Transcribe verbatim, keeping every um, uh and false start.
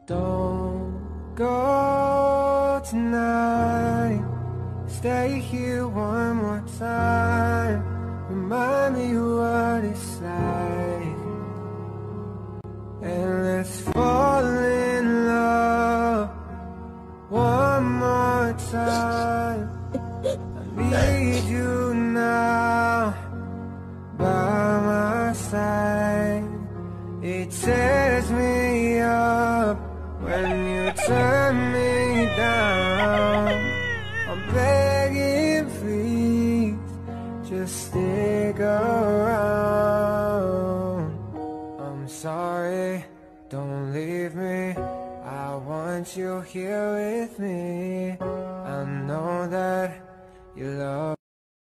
Don't go tonight. Stay here one more time. Remind me what it's like. And let's fall in love one more time. I need you now by my side. It tears me up when you turn me down. I'm begging, please, just stick around. I'm sorry, don't leave me. I want you here with me. I know that you love